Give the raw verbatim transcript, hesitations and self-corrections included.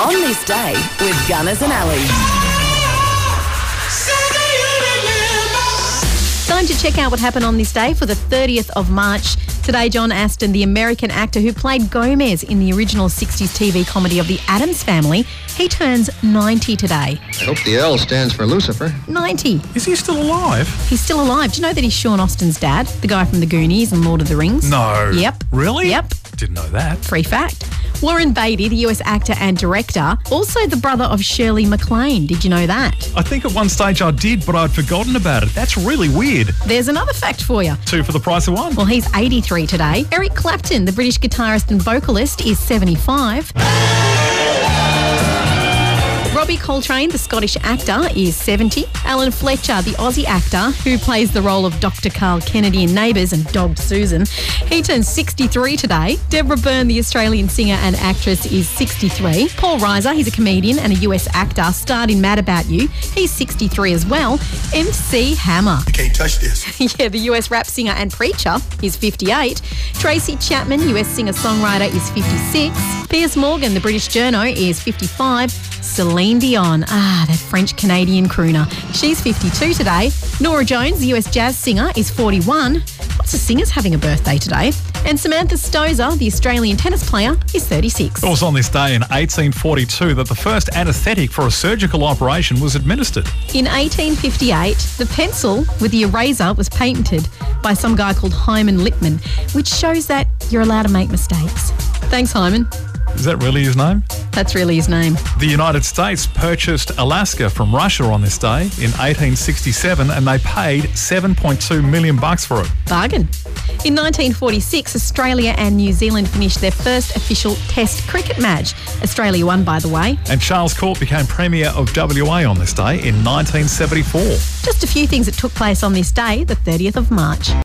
On This Day with Gunners and Ali. Time to check out what happened on this day for the thirtieth of March. Today, John Aston, the American actor who played Gomez in the original sixties T V comedy of The Addams Family, he turns ninety today. I hope the L stands for Lucifer. ninety. Is he still alive? He's still alive. Do you know that he's Sean Austin's dad, the guy from The Goonies and Lord of the Rings? No. Yep. Really? Yep. Didn't know that. Free fact. Warren Beatty, the U S actor and director, also the brother of Shirley MacLaine. Did you know that? I think at one stage I did, but I'd forgotten about it. That's really weird. There's another fact for you. Two for the price of one. Well, he's eighty-three today. Eric Clapton, the British guitarist and vocalist, is seventy-five. Robbie Coltrane, the Scottish actor, is seventy. Alan Fletcher, the Aussie actor who plays the role of Doctor Carl Kennedy in Neighbours and Dog Susan, he turns sixty-three today. Deborah Byrne, the Australian singer and actress, is sixty-three. Paul Reiser, he's a comedian and a U S actor, starred in Mad About You. He's sixty-three as well. M C Hammer. You can't touch this. Yeah, the U S rap singer and preacher is fifty-eight. Tracy Chapman, U S singer-songwriter, is fifty-six. Piers Morgan, the British journo, is fifty-five. Celine Dion, ah, that French-Canadian crooner. She's fifty-two today. Nora Jones, the U S jazz singer, is forty-one. Lots of singers having a birthday today. And Samantha Stosur, the Australian tennis player, is thirty-six. It was on this day in eighteen forty-two that the first anaesthetic for a surgical operation was administered. In eighteen fifty-eight, the pencil with the eraser was patented by some guy called Hyman Lipman, which shows that you're allowed to make mistakes. Thanks, Hyman. Is that really his name? That's really his name. The United States purchased Alaska from Russia on this day in eighteen sixty-seven, and they paid seven point two million bucks for it. Bargain. In nineteen forty-six, Australia and New Zealand finished their first official Test cricket match. Australia won, by the way. And Charles Court became Premier of W A on this day in nineteen seventy-four. Just a few things that took place on this day, the thirtieth of March.